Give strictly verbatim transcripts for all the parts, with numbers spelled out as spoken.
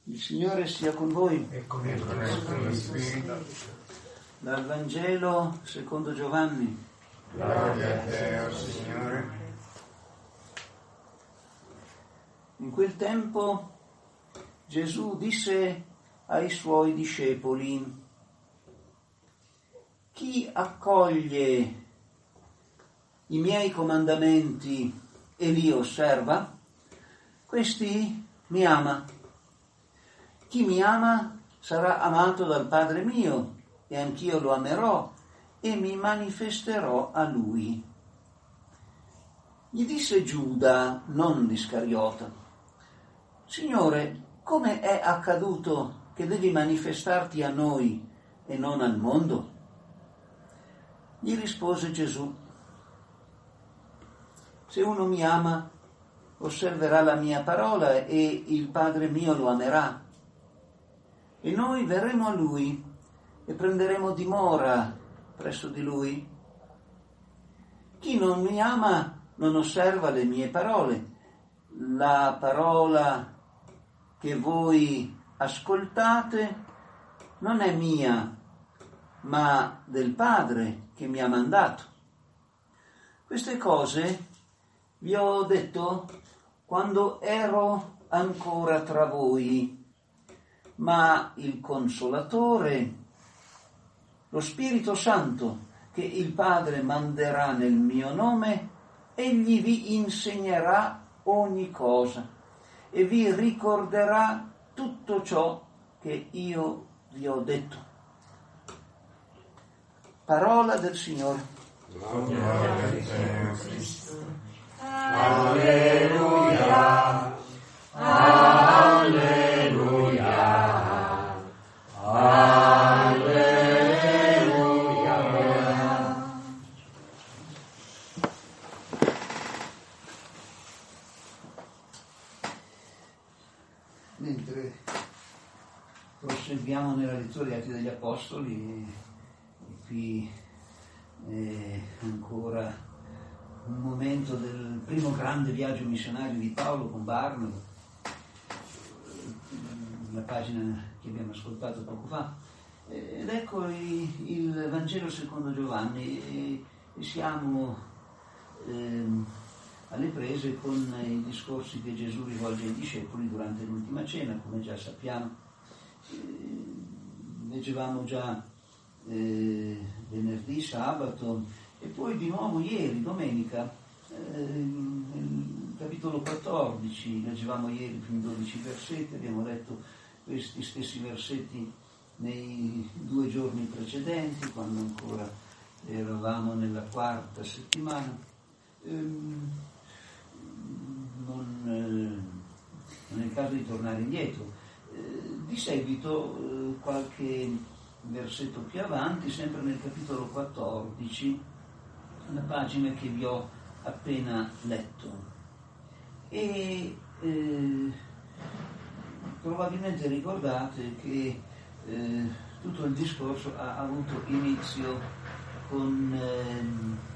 Il Signore sia con voi. E con il tuo spirito. Dal Vangelo secondo Giovanni. Gloria a te, o Signore. In quel tempo Gesù disse ai suoi discepoli: chi accoglie i miei comandamenti e li osserva, questi mi ama. Chi mi ama sarà amato dal Padre mio, e anch'io lo amerò e mi manifesterò a lui. Gli disse Giuda, non l'Iscariota: Signore, come è accaduto che devi manifestarti a noi e non al mondo? Gli rispose Gesù: se uno mi ama, osserverà la mia parola e il Padre mio lo amerà. E noi verremo a lui e prenderemo dimora presso di lui. Chi non mi ama non osserva le mie parole. La parola che voi ascoltate non è mia, ma del Padre che mi ha mandato. Queste cose vi ho detto quando ero ancora tra voi, ma il Consolatore, lo Spirito Santo, che il Padre manderà nel mio nome, egli vi insegnerà ogni cosa e vi ricorderà tutto ciò che io vi ho detto. Parola del Signore. Gloria a te, o Cristo. Alleluia. Alleluia. Alleluia. Mentre proseguiamo nella lettura degli Atti degli Apostoli, e qui è ancora un momento del primo grande viaggio missionario di Paolo con Barnaba, la pagina che abbiamo ascoltato poco fa, ed ecco il Vangelo secondo Giovanni, e, e siamo ehm, alle prese con i discorsi che Gesù rivolge ai discepoli durante l'ultima cena, come già sappiamo. Eh, leggevamo già eh, venerdì, sabato e poi di nuovo ieri, domenica, eh, nel capitolo quattordici, leggevamo ieri i primi dodici versetti, abbiamo letto questi stessi versetti nei due giorni precedenti, quando ancora eravamo nella quarta settimana. Ehm, non, eh, non è il caso di tornare indietro. Eh, di seguito eh, qualche versetto più avanti, sempre nel capitolo quattordici, una pagina che vi ho appena letto. E eh, probabilmente ricordate che eh, tutto il discorso ha avuto inizio con eh,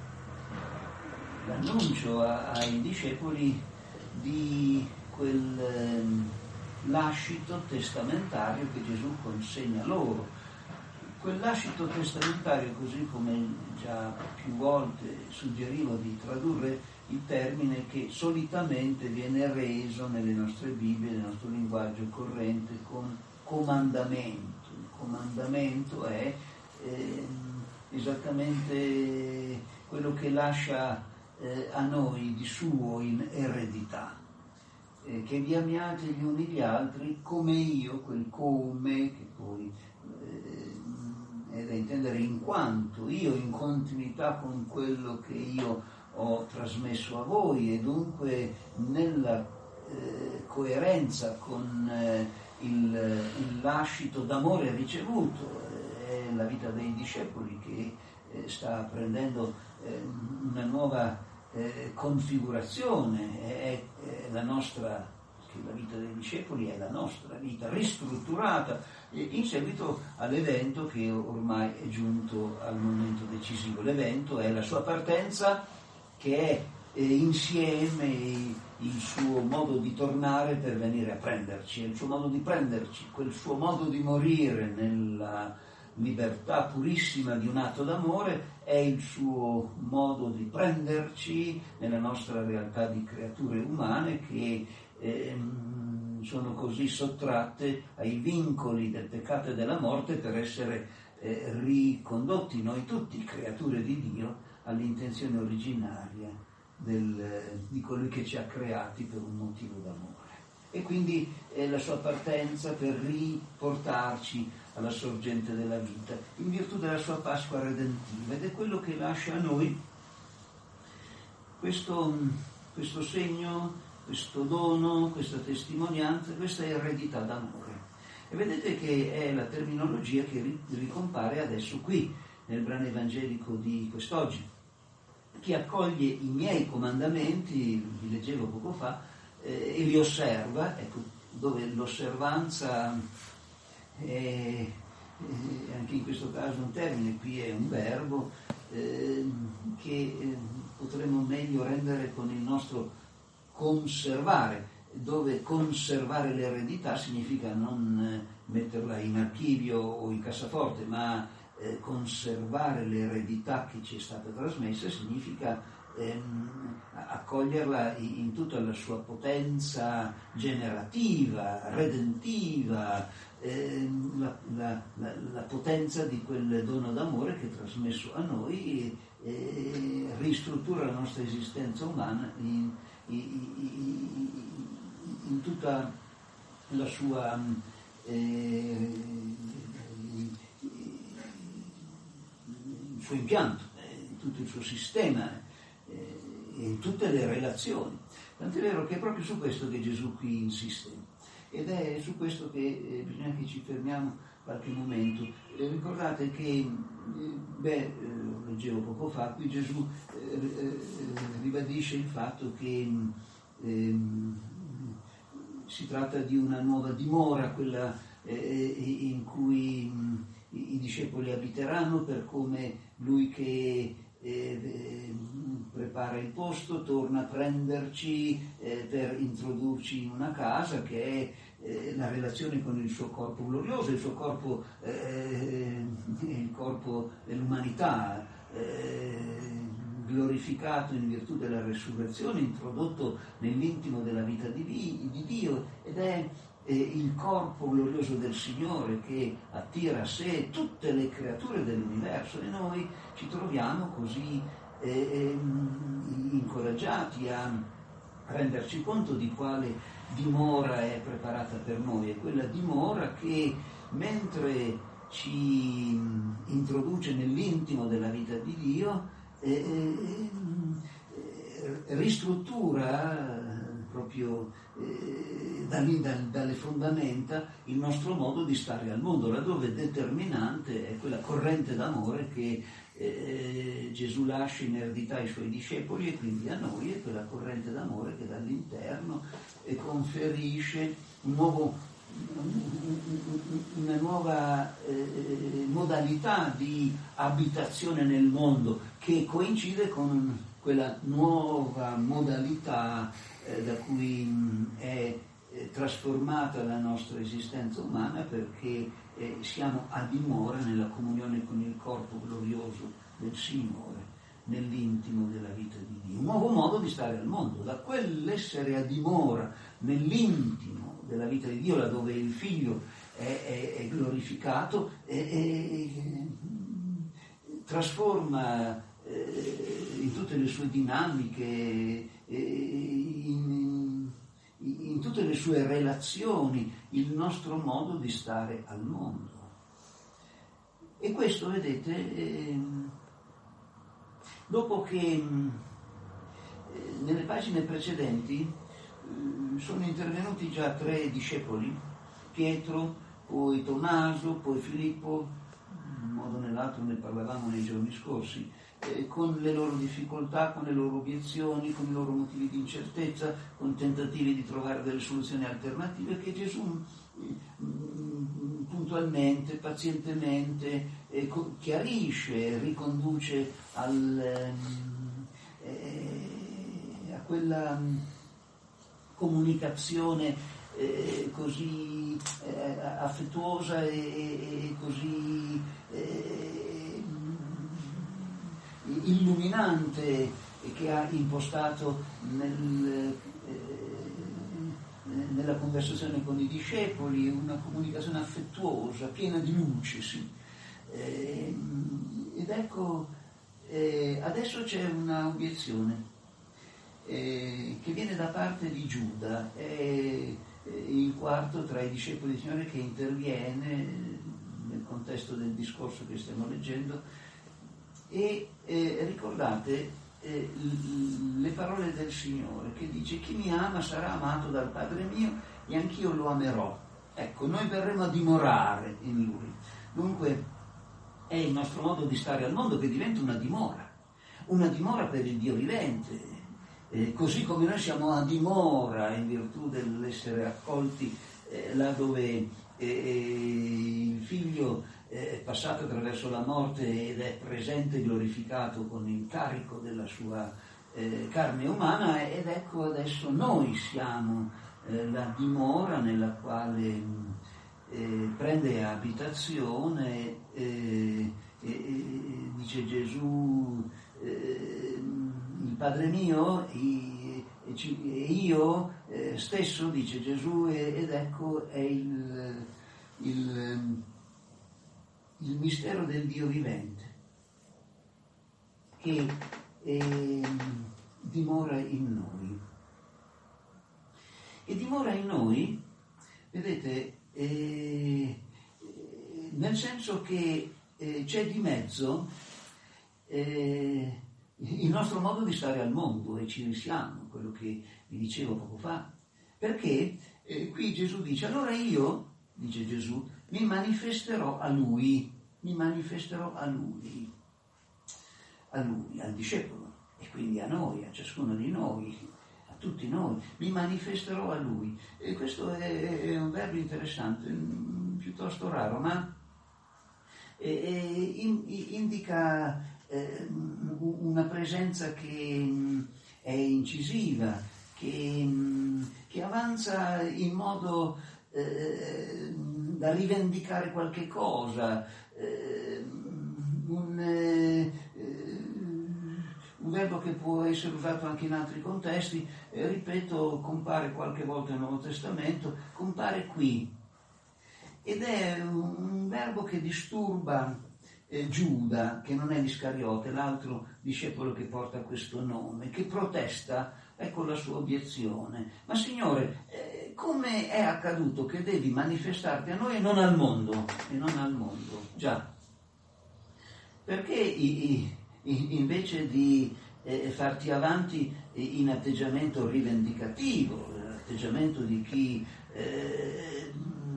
l'annuncio a, ai discepoli di quel eh, lascito testamentario che Gesù consegna loro. Quel lascito testamentario, così come già più volte suggerivo di tradurre il termine, che solitamente viene reso nelle nostre Bibbie, nel nostro linguaggio corrente, con comandamento. Il comandamento è eh, esattamente quello che lascia eh, a noi di suo in eredità, eh, che vi amiate gli uni gli altri come io, quel come che poi eh, è da intendere in quanto io, in continuità con quello che io ho trasmesso a voi, e dunque nella eh, coerenza con eh, il, il lascito d'amore ricevuto. È la vita dei discepoli che eh, sta prendendo eh, una nuova eh, configurazione, è, è la nostra, che la vita dei discepoli è la nostra vita ristrutturata in seguito all'evento che ormai è giunto al momento decisivo. L'evento è la sua partenza, che è eh, insieme il suo modo di tornare per venire a prenderci, il suo modo di prenderci, quel suo modo di morire nella libertà purissima di un atto d'amore, è il suo modo di prenderci nella nostra realtà di creature umane che ehm, sono così sottratte ai vincoli del peccato e della morte per essere eh, ricondotti noi tutti, creature di Dio, all'intenzione originaria del, di colui che ci ha creati per un motivo d'amore. E quindi è la sua partenza per riportarci alla sorgente della vita, in virtù della sua Pasqua redentiva, ed è quello che lascia a noi questo, questo segno, questo dono, questa testimonianza, questa eredità d'amore. E vedete che è la terminologia che ricompare adesso qui, nel brano evangelico di quest'oggi. Chi accoglie i miei comandamenti, vi leggevo poco fa, eh, e li osserva, ecco, dove l'osservanza è, è anche in questo caso un termine, qui è un verbo, eh, che eh, potremmo meglio rendere con il nostro conservare, dove conservare l'eredità significa non eh, metterla in archivio o in cassaforte, ma eh, conservare l'eredità che ci è stata trasmessa significa ehm, accoglierla in, in tutta la sua potenza generativa, redentiva, ehm, la, la, la, la potenza di quel dono d'amore che trasmesso a noi e, e ristruttura la nostra esistenza umana in, in, in, in tutta la sua eh, il suo impianto, in tutto il suo sistema, eh, in tutte le relazioni. Tant'è vero che è proprio su questo che Gesù qui insiste, ed è su questo che eh, bisogna che ci fermiamo qualche momento. Eh, ricordate che, eh, beh, eh, lo leggevo poco fa, qui Gesù eh, eh, ribadisce il fatto che eh, si tratta di una nuova dimora, quella eh, in cui mh, i, i discepoli abiteranno, per come lui che eh, prepara il posto torna a prenderci eh, per introdurci in una casa che è eh, la relazione con il suo corpo glorioso, il suo corpo eh, il corpo dell'umanità eh, glorificato in virtù della resurrezione, introdotto nell'intimo della vita di, di Dio, ed è eh, il corpo glorioso del Signore che attira a sé tutte le creature dell'universo, e noi ci troviamo così eh, incoraggiati a renderci conto di quale dimora è preparata per noi. È quella dimora che, mentre ci introduce nell'intimo della vita di Dio, Eh, eh, ristruttura proprio eh, dalle, dalle fondamenta il nostro modo di stare al mondo, laddove determinante è quella corrente d'amore che eh, Gesù lascia in eredità ai suoi discepoli e quindi a noi, è quella corrente d'amore che dall'interno eh, conferisce un nuovo una nuova eh, modalità di abitazione nel mondo, che coincide con quella nuova modalità eh, da cui mh, è eh, trasformata la nostra esistenza umana, perché eh, siamo a dimora nella comunione con il corpo glorioso del Signore, nell'intimo della vita di Dio. Un nuovo modo di stare al mondo, da quell'essere a dimora nell'intimo della vita di Dio, laddove il Figlio è, è, è glorificato, e, e, trasforma eh, in tutte le sue dinamiche, eh, in, in tutte le sue relazioni, il nostro modo di stare al mondo. E questo, vedete, eh, dopo che eh, nelle pagine precedenti sono intervenuti già tre discepoli, Pietro, poi Tommaso, poi Filippo, in un modo o nell'altro ne parlavamo nei giorni scorsi, eh, con le loro difficoltà, con le loro obiezioni, con i loro motivi di incertezza, con tentativi di trovare delle soluzioni alternative che Gesù eh, puntualmente, pazientemente eh, chiarisce, riconduce al, eh, quella mh, comunicazione eh, così eh, affettuosa e, e così eh, illuminante che ha impostato nel, eh, nella conversazione con i discepoli, una comunicazione affettuosa, piena di luce, sì. Eh, ed ecco, eh, adesso c'è una obiezione eh, che viene da parte di Giuda, è eh, il quarto tra i discepoli del Signore che interviene nel contesto del discorso che stiamo leggendo, e eh, ricordate eh, le parole del Signore che dice: chi mi ama sarà amato dal Padre mio e anch'io lo amerò. Ecco, noi verremo a dimorare in Lui. Dunque è il nostro modo di stare al mondo che diventa una dimora, una dimora per il Dio vivente, eh, così come noi siamo a dimora in virtù dell'essere accolti eh, là dove eh, il Figlio è passato attraverso la morte ed è presente e glorificato con il carico della sua eh, carne umana, ed ecco adesso noi siamo eh, la dimora nella quale Eh, prende abitazione, eh, eh, dice Gesù, eh, il Padre mio e, e io eh, stesso, dice Gesù, ed ecco è il, il, il mistero del Dio vivente che eh, dimora in noi. E dimora in noi, vedete, Eh, nel senso che eh, c'è di mezzo eh, il nostro modo di stare al mondo, e ci risiamo, quello che vi dicevo poco fa, perché eh, qui Gesù dice: allora io, dice Gesù, mi manifesterò a lui, mi manifesterò a lui, a lui, al discepolo, e quindi a noi, a ciascuno di noi, tutti noi, mi manifesterò a lui. E questo è, è un verbo interessante, piuttosto raro, ma è, è, in, indica eh, una presenza che è incisiva, che, che avanza in modo eh, da rivendicare qualche cosa, eh, un... Eh, un verbo che può essere usato anche in altri contesti, eh, ripeto, compare qualche volta nel Nuovo Testamento, compare qui, ed è un, un verbo che disturba eh, Giuda, che non è l'Iscariote, l'altro discepolo che porta questo nome, che protesta, ecco la sua obiezione: ma Signore, eh, come è accaduto che devi manifestarti a noi e non al mondo? E non al mondo, già, perché i, i invece di eh, farti avanti in atteggiamento rivendicativo, atteggiamento di chi eh,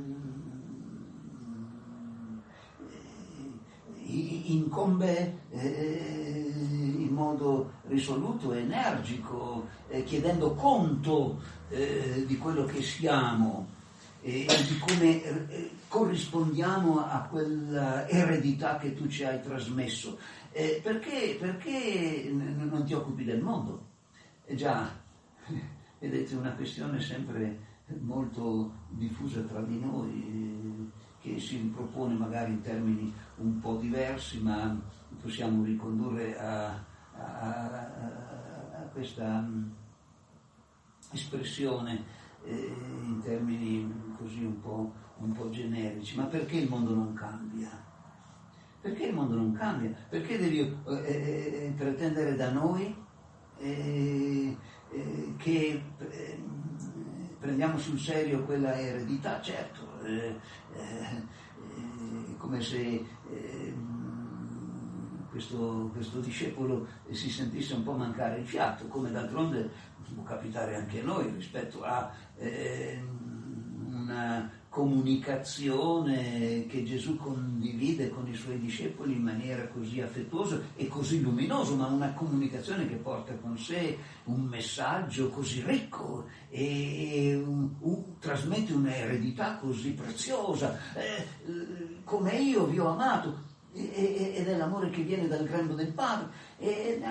incombe eh, in modo risoluto e energico, eh, chiedendo conto eh, di quello che siamo e di come eh, corrispondiamo a quella eredità che tu ci hai trasmesso. Eh, perché, perché n- non ti occupi del mondo? Eh già, vedete, una questione sempre molto diffusa tra di noi, che si ripropone magari in termini un po' diversi, ma possiamo ricondurre a, a, a, a questa um, espressione eh, in termini così un po', un po' generici. Ma perché il mondo non cambia? Perché il mondo non cambia? Perché devi eh, eh, pretendere da noi eh, eh, che eh, prendiamo sul serio quella eredità? Certo, eh, eh, come se eh, questo, questo discepolo si sentisse un po' mancare il fiato, come d'altronde può capitare anche a noi rispetto a eh, una comunicazione che Gesù condivide con i suoi discepoli in maniera così affettuosa e così luminosa, ma una comunicazione che porta con sé un messaggio così ricco e, e un, un, trasmette un'eredità così preziosa, eh, come io vi ho amato, e, e, ed è l'amore che viene dal grembo del Padre. E,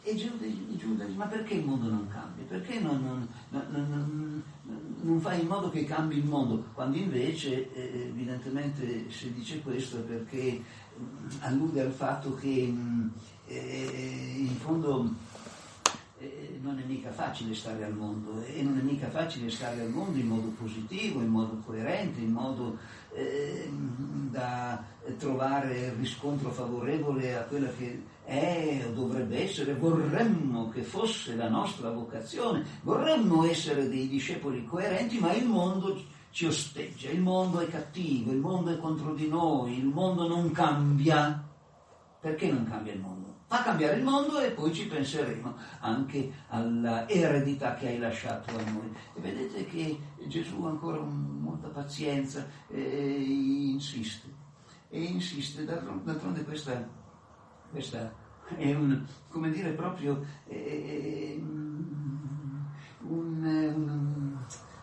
e Giuda, Giuda dice: ma perché il mondo non cambia? Perché non, non, non, non, non fai in modo che cambi il mondo? Quando invece eh, evidentemente se dice questo è perché mh, allude al fatto che mh, eh, in fondo eh, non è mica facile stare al mondo, e non è mica facile stare al mondo in modo positivo, in modo coerente, in modo eh, da trovare riscontro favorevole a quella che è o dovrebbe essere, vorremmo che fosse la nostra vocazione, vorremmo essere dei discepoli coerenti, ma il mondo ci osteggia, il mondo è cattivo, il mondo è contro di noi, il mondo non cambia. Perché non cambia il mondo? Fa cambiare il mondo e poi ci penseremo anche alla eredità che hai lasciato a noi. E vedete che Gesù ha ancora un, molta pazienza, eh, insiste, e insiste, d'altronde, d'altronde questa, questa è un, come dire, proprio eh, un, un,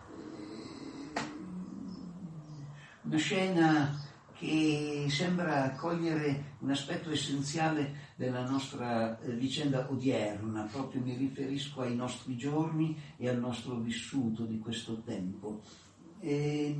una scena che sembra cogliere un aspetto essenziale della nostra eh, vicenda odierna, proprio mi riferisco ai nostri giorni e al nostro vissuto di questo tempo. E,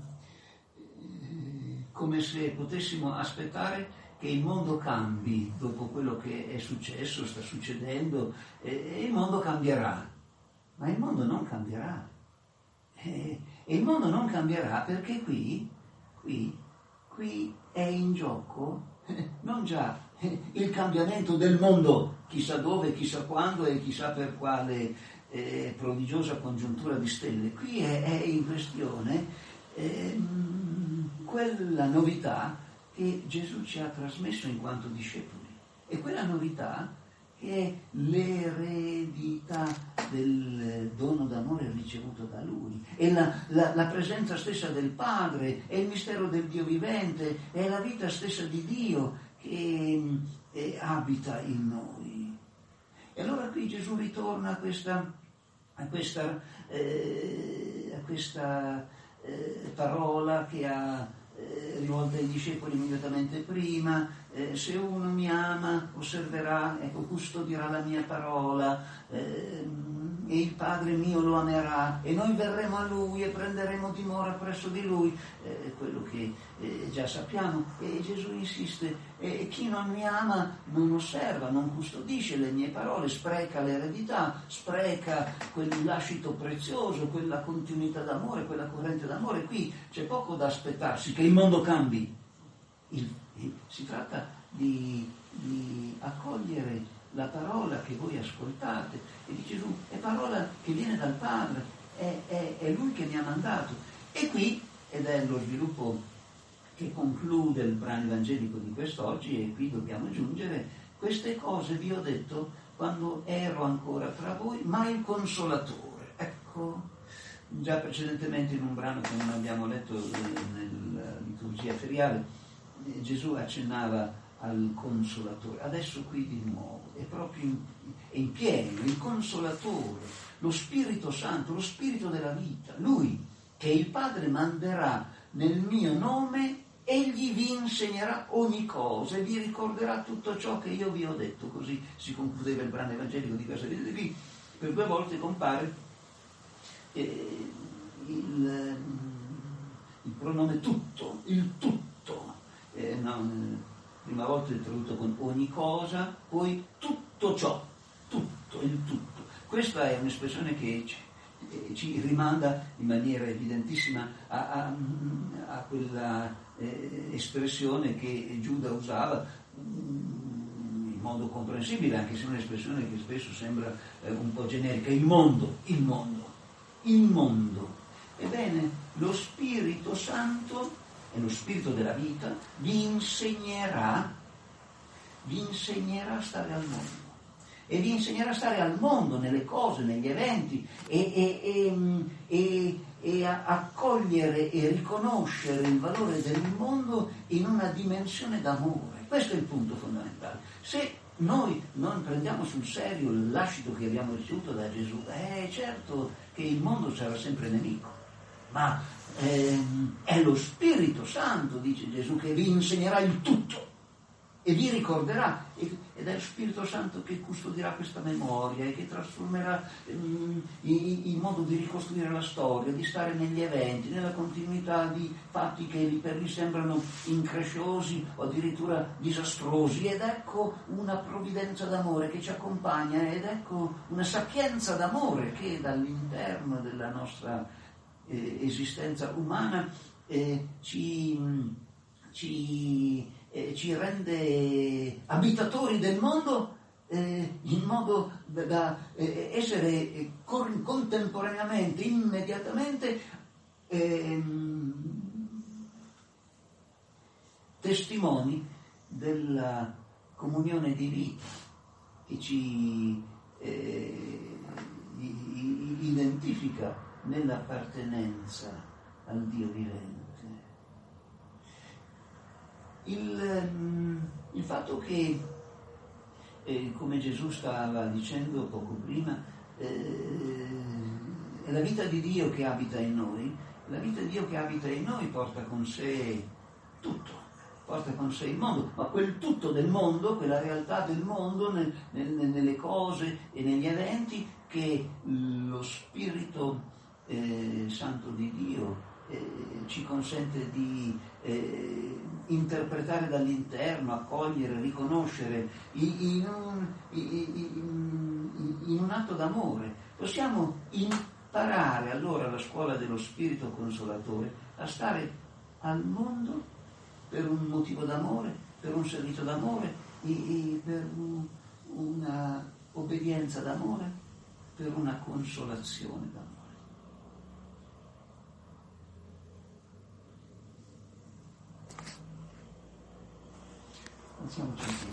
eh, come se potessimo aspettare che il mondo cambi dopo quello che è successo, sta succedendo, eh, e il mondo cambierà. Ma il mondo non cambierà. Eh, e il mondo non cambierà perché qui, qui, Qui è in gioco non già il cambiamento del mondo, chissà dove, chissà quando e chissà per quale eh, prodigiosa congiuntura di stelle. Qui è, è in questione eh, quella novità che Gesù ci ha trasmesso in quanto discepoli. E quella novità che è l'eredità del dono d'amore ricevuto da Lui, è la, la, la presenza stessa del Padre, è il mistero del Dio vivente, è la vita stessa di Dio che eh, abita in noi. E allora qui Gesù ritorna a questa, a questa, eh, a questa eh, parola che ha eh, rivolta ai discepoli immediatamente prima. Eh, se uno mi ama, osserverà, ecco, custodirà la mia parola, eh, e il Padre mio lo amerà, e noi verremo a Lui e prenderemo dimora presso di Lui, eh, quello che eh, già sappiamo. E Gesù insiste: e chi non mi ama non osserva, non custodisce le mie parole, spreca l'eredità, spreca quel lascito prezioso, quella continuità d'amore, quella corrente d'amore. Qui c'è poco da aspettarsi che il mondo cambi. Il Si tratta di, di accogliere la parola che voi ascoltate, e di Gesù, è parola che viene dal Padre, è, è, è Lui che mi ha mandato. E qui, ed è lo sviluppo che conclude il brano evangelico di quest'oggi, e qui dobbiamo aggiungere: queste cose vi ho detto quando ero ancora tra voi, ma il Consolatore. Ecco, già precedentemente in un brano che non abbiamo letto nella liturgia feriale, Gesù accennava al Consolatore. Adesso qui di nuovo è proprio in, è in pieno il Consolatore, lo Spirito Santo, lo Spirito della vita, Lui che il Padre manderà nel mio nome. Egli vi insegnerà ogni cosa e vi ricorderà tutto ciò che io vi ho detto. Così si concludeva il brano evangelico di questa vita. Qui per due volte compare eh, il, il pronome tutto, il tutto. Eh, no, prima volta è tradotto con ogni cosa, poi tutto ciò, tutto, il tutto. Questa è un'espressione che ci, eh, ci rimanda in maniera evidentissima a, a, a quella eh, espressione che Giuda usava in modo comprensibile, anche se è un'espressione che spesso sembra eh, un po' generica: il mondo, il mondo, il mondo. Ebbene, lo Spirito Santo e lo Spirito della vita vi insegnerà, vi insegnerà a stare al mondo, e vi insegnerà a stare al mondo, nelle cose, negli eventi, e, e, e, e, e a accogliere e riconoscere il valore del mondo in una dimensione d'amore. Questo è il punto fondamentale. Se noi non prendiamo sul serio il lascito che abbiamo ricevuto da Gesù, è certo che il mondo sarà sempre nemico, ma Eh, è lo Spirito Santo, dice Gesù, che vi insegnerà il tutto. e vi ricorderà, ed è lo Spirito Santo che custodirà questa memoria e che trasformerà mm, il modo di ricostruire la storia, di stare negli eventi, nella continuità di fatti che per lì sembrano incresciosi o addirittura disastrosi, ed ecco una provvidenza d'amore che ci accompagna, ed ecco una sapienza d'amore che dall'interno della nostra eh, esistenza umana eh, ci, ci Eh, ci rende abitatori del mondo eh, in modo da, da eh, essere eh, con, contemporaneamente, immediatamente eh, testimoni della comunione di vita che ci eh, identifica nell'appartenenza al Dio vivente. Il, il fatto che, eh, come Gesù stava dicendo poco prima, eh, è la vita di Dio che abita in noi, la vita di Dio che abita in noi porta con sé tutto, porta con sé il mondo, ma quel tutto del mondo, quella realtà del mondo nel, nel, nelle cose e negli eventi che lo Spirito eh, Santo di Dio eh, ci consente di eh, interpretare dall'interno, accogliere, riconoscere in un, in, in un atto d'amore. Possiamo imparare allora alla scuola dello Spirito Consolatore a stare al mondo per un motivo d'amore, per un servizio d'amore, e, e per un, una obbedienza d'amore, per una consolazione d'amore. Alziamoci in piedi.